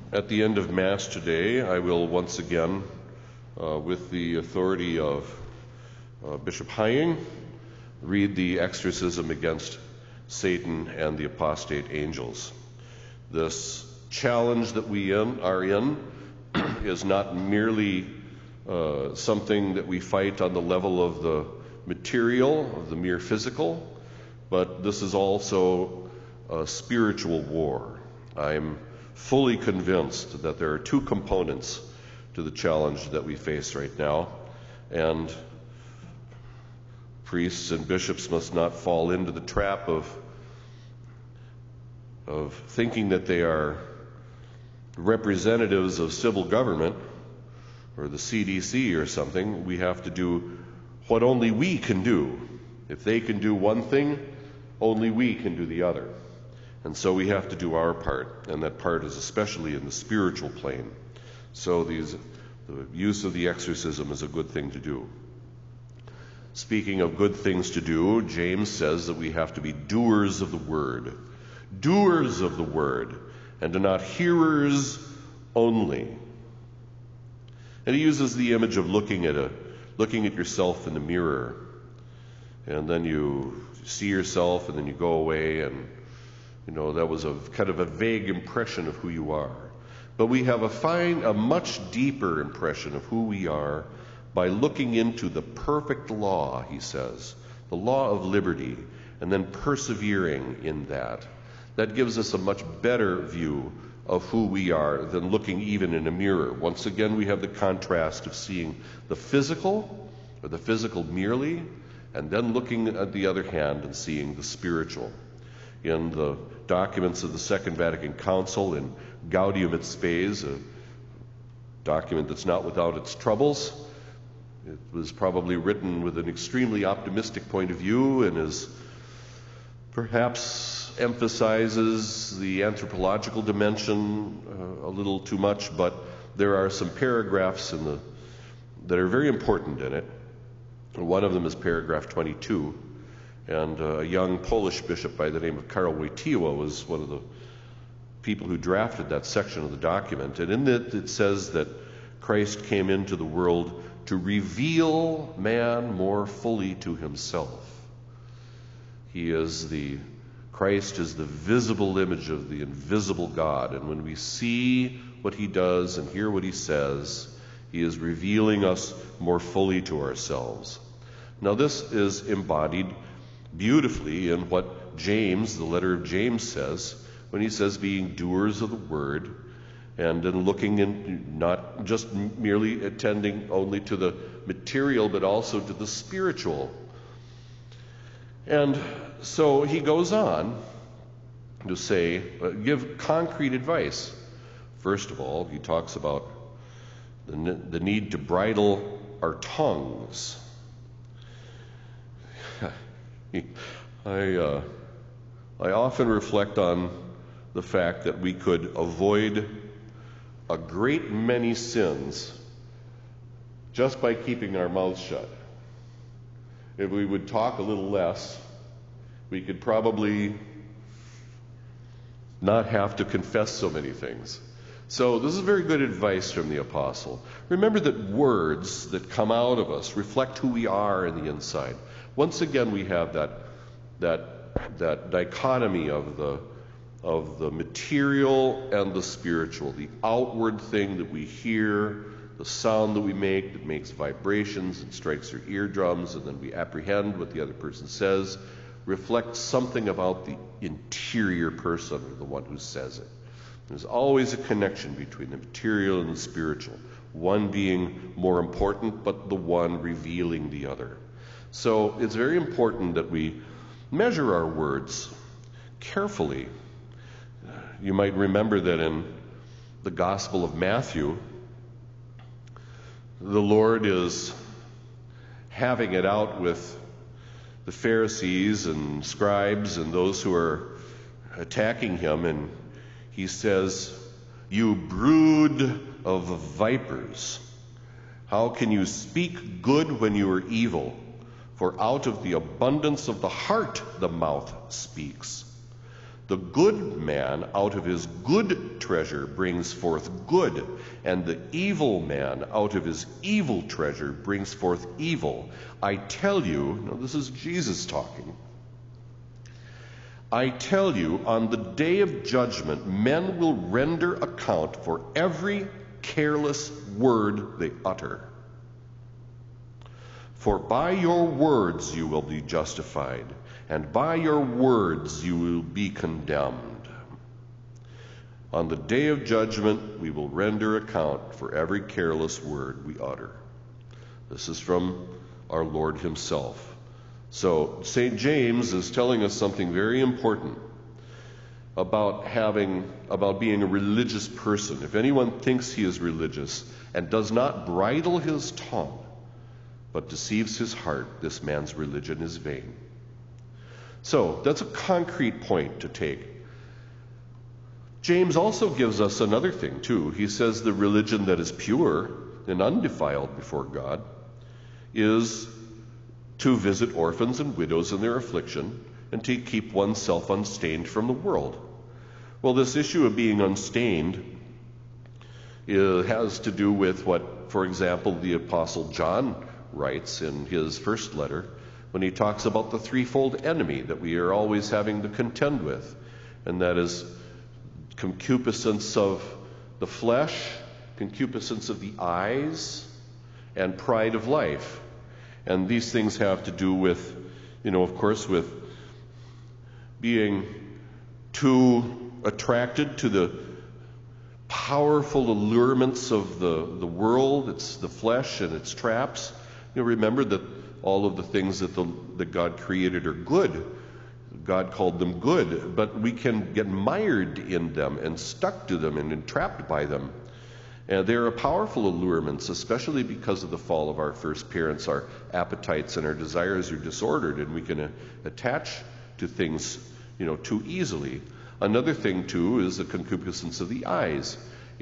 At the end of Mass today, I will once again, with the authority of Bishop Hying, read the exorcism against Satan and the apostate angels. This challenge that we are in is not merely something that we fight on the level of the material, of the mere physical, but this is also a spiritual war. I'm fully convinced that there are two components to the challenge that we face right now, and priests and bishops must not fall into the trap of thinking that they are representatives of civil government or the CDC or something. We have to do what only we can do. If they can do one thing, only we can do the other. And so we have to do our part, and that part is especially in the spiritual plane. So the use of the exorcism is a good thing to do. Speaking of good things to do, James says that we have to be doers of the word. Doers of the word, and not hearers only. And he uses the image of looking at yourself in the mirror, and then you see yourself, and then you go away, and that was a kind of a vague impression of who you are. But we have a much deeper impression of who we are by looking into the perfect law, he says, the law of liberty, and then persevering in that. That gives us a much better view of who we are than looking even in a mirror. Once again, we have the contrast of seeing the physical, or the physical merely, and then looking at the other hand and seeing the spiritual. In the documents of the Second Vatican Council, in Gaudium et Spes, a document that's not without its troubles, it was probably written with an extremely optimistic point of view and is perhaps emphasizes the anthropological dimension a little too much, but there are some paragraphs that are very important in it. One of them is paragraph 22, and a young Polish bishop by the name of Karol Wojtyła was one of the people who drafted that section of the document. And in it says that Christ came into the world to reveal man more fully to himself. Christ is the visible image of the invisible God, and when we see what he does and hear what he says, he is revealing us more fully to ourselves. Now this is embodied beautifully in what James, the letter of James, says when he says being doers of the word, and in looking in, not just merely attending only to the material, but also to the spiritual. And so he goes on to say, give concrete advice. First of all, he talks about the need to bridle our tongues. I often reflect on the fact that we could avoid a great many sins just by keeping our mouths shut. If we would talk a little less, we could probably not have to confess so many things. So this is very good advice from the apostle. Remember that words that come out of us reflect who we are in the inside. Once again, we have that dichotomy of the material and the spiritual, the outward thing that we hear, the sound that we make that makes vibrations and strikes our eardrums, and then we apprehend what the other person says, reflects something about the interior person, or the one who says it. There's always a connection between the material and the spiritual, one being more important, but the one revealing the other. So it's very important that we measure our words carefully. You might remember that in the Gospel of Matthew, the Lord is having it out with the Pharisees and scribes and those who are attacking him, and he says, "You brood of vipers, how can you speak good when you are evil? For out of the abundance of the heart the mouth speaks." The good man out of his good treasure brings forth good, and the evil man out of his evil treasure brings forth evil. I tell you," now this is Jesus talking, "I tell you, on the day of judgment, men will render account for every careless word they utter. For by your words you will be justified, and by your words you will be condemned. On the day of judgment, we will render account for every careless word we utter." This is from our Lord himself. So St. James is telling us something very important about being a religious person. If anyone thinks he is religious and does not bridle his tongue, but deceives his heart, this man's religion is vain. So that's a concrete point to take. James also gives us another thing too. He says the religion that is pure and undefiled before God is to visit orphans and widows in their affliction and to keep oneself unstained from the world. Well, this issue of being unstained has to do with what, for example, the Apostle John writes in his first letter when he talks about the threefold enemy that we are always having to contend with, and that is concupiscence of the flesh, concupiscence of the eyes, and pride of life. And these things have to do with, of course, with being too attracted to the powerful allurements of the world. It's the flesh and its traps. Remember that all of the things that God created are good. God called them good, but we can get mired in them and stuck to them and entrapped by them. And they are powerful allurements, especially because of the fall of our first parents. Our appetites and our desires are disordered, and we can attach to things, too easily. Another thing, too, is the concupiscence of the eyes.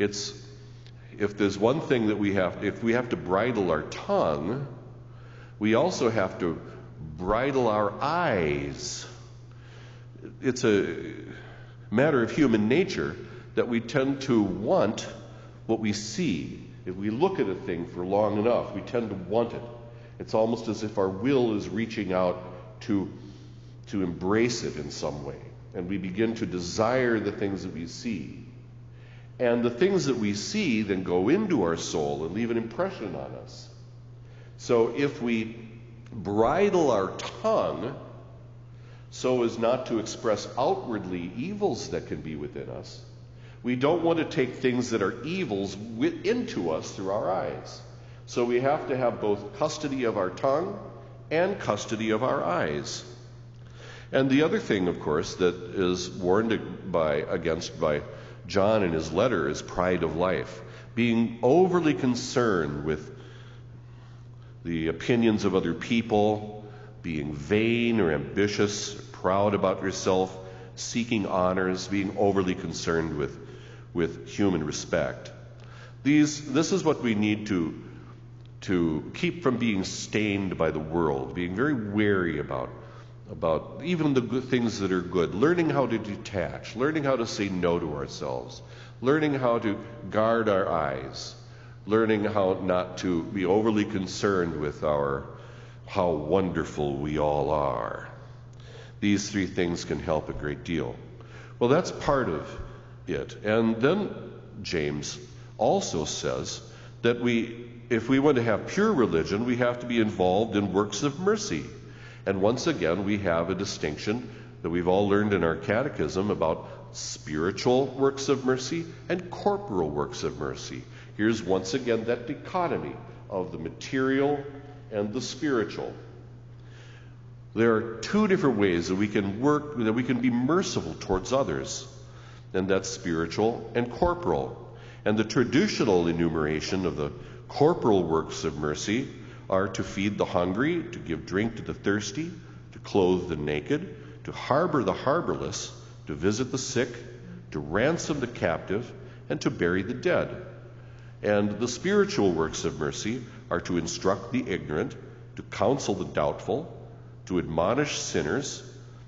If there's one thing that if we have to bridle our tongue, we also have to bridle our eyes. It's a matter of human nature that we tend to want what we see. If we look at a thing for long enough, we tend to want it. It's almost as if our will is reaching out to embrace it in some way. And we begin to desire the things that we see. And the things that we see then go into our soul and leave an impression on us. So if we bridle our tongue so as not to express outwardly evils that can be within us, we don't want to take things that are evils into us through our eyes. So we have to have both custody of our tongue and custody of our eyes. And the other thing, of course, that is warned against by John in his letter is pride of life. Being overly concerned with the opinions of other people, being vain or ambitious, proud about yourself, seeking honors, being overly concerned with human respect. This is what we need to keep from being stained by the world, being very wary about even the good things that are good, learning how to detach, learning how to say no to ourselves, learning how to guard our eyes, learning how not to be overly concerned with how wonderful we all are. These three things can help a great deal. Well, that's part of it. And then James also says that if we want to have pure religion, we have to be involved in works of mercy. And once again, we have a distinction that we've all learned in our catechism about spiritual works of mercy and corporal works of mercy. Here's once again that dichotomy of the material and the spiritual. There are two different ways that we can be merciful towards others, and that's spiritual and corporal. And the traditional enumeration of the corporal works of mercy are to feed the hungry, to give drink to the thirsty, to clothe the naked, to harbor the harborless, to visit the sick, to ransom the captive, and to bury the dead. And the spiritual works of mercy are to instruct the ignorant, to counsel the doubtful, to admonish sinners,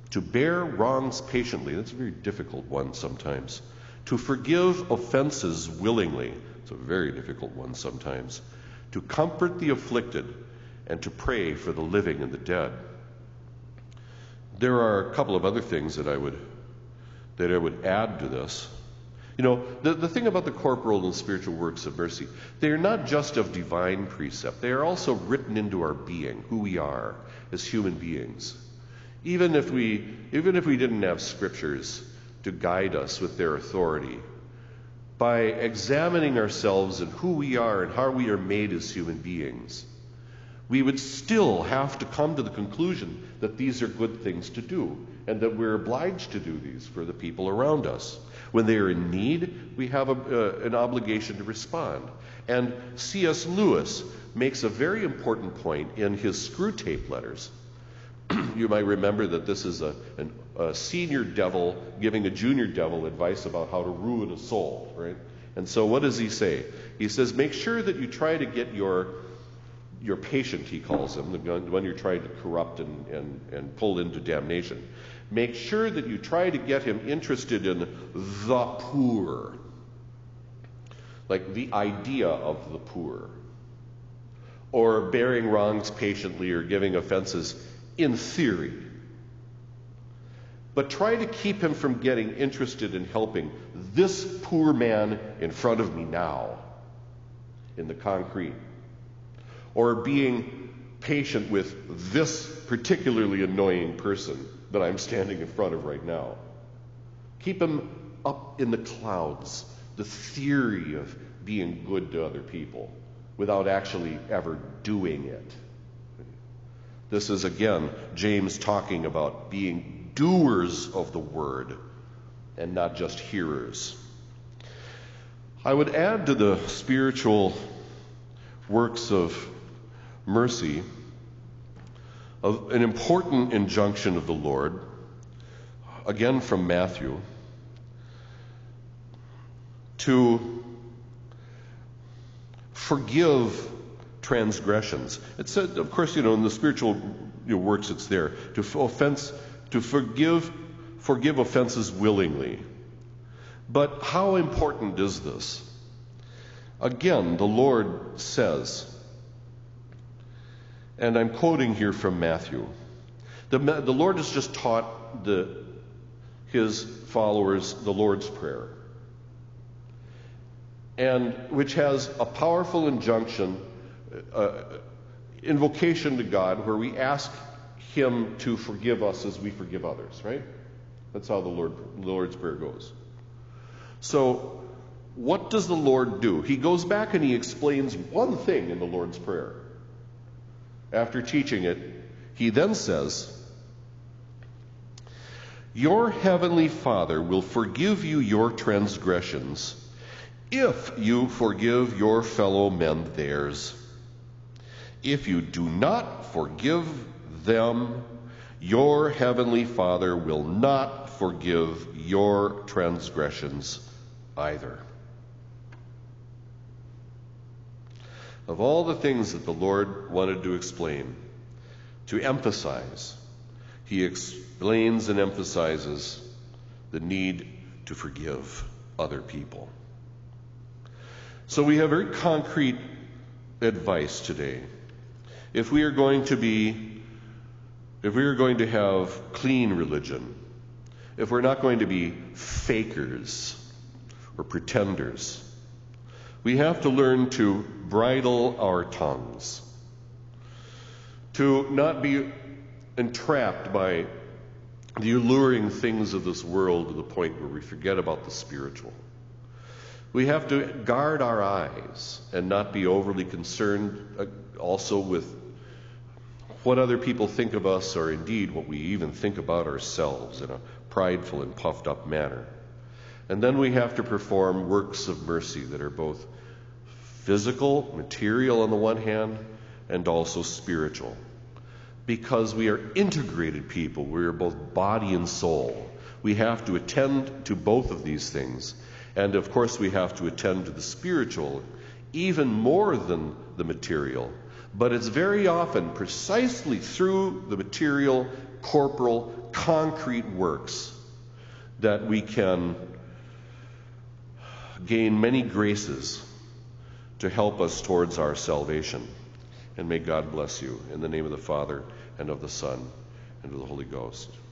To bear wrongs patiently. That's a very difficult one sometimes. To forgive offenses willingly. It's a very difficult one sometimes. To comfort the afflicted and to pray for the living and the dead. There are a couple of other things that I would add to this. You know, the thing about the corporal and spiritual works of mercy, they are not just of divine precept. They are also written into our being, who we are as human beings. Even if we didn't have scriptures to guide us with their authority, by examining ourselves and who we are and how we are made as human beings, we would still have to come to the conclusion that these are good things to do and that we're obliged to do these for the people around us. When they are in need, we have an obligation to respond. And C.S. Lewis makes a very important point in his Screw Tape Letters. You might remember that this is a senior devil giving a junior devil advice about how to ruin a soul, right? And so what does he say? He says, make sure that you try to get your patient, he calls him, the one you're trying to corrupt and pull into damnation. Make sure that you try to get him interested in the poor, like the idea of the poor, or bearing wrongs patiently or giving offenses in theory. But try to keep him from getting interested in helping this poor man in front of me now, in the concrete, or being patient with this particularly annoying person that I'm standing in front of right now. Keep him up in the clouds, the theory of being good to other people without actually ever doing it. This is, again, James talking about being doers of the word and not just hearers. I would add to the spiritual works of mercy an important injunction of the Lord, again from Matthew, to forgive transgressions. It said, of course, in the spiritual works it's there, to forgive offenses willingly. But how important is this? Again, the Lord says, and I'm quoting here from Matthew, the Lord has just taught his followers the Lord's Prayer, and which has a powerful injunction, invocation to God, where we ask Him to forgive us as we forgive others, right? That's how the Lord's Prayer goes. So, what does the Lord do? He goes back and he explains one thing in the Lord's Prayer. After teaching it, he then says, your heavenly Father will forgive you your transgressions if you forgive your fellow men theirs. If you do not forgive them, your heavenly Father will not forgive your transgressions either. Of all the things that the Lord wanted to explain, to emphasize, he explains and emphasizes the need to forgive other people. So we have very concrete advice today. If we are going to have clean religion, if we're not going to be fakers or pretenders, we have to learn to bridle our tongues, to not be entrapped by the alluring things of this world to the point where we forget about the spiritual. We have to guard our eyes and not be overly concerned also with what other people think of us, or indeed what we even think about ourselves in a prideful and puffed up manner. And then we have to perform works of mercy that are both physical, material on the one hand, and also spiritual. Because we are integrated people, we are both body and soul. We have to attend to both of these things. And of course we have to attend to the spiritual even more than the material. But it's very often precisely through the material, corporal, concrete works that we can gain many graces to help us towards our salvation. And may God bless you in the name of the Father, and of the Son, and of the Holy Ghost.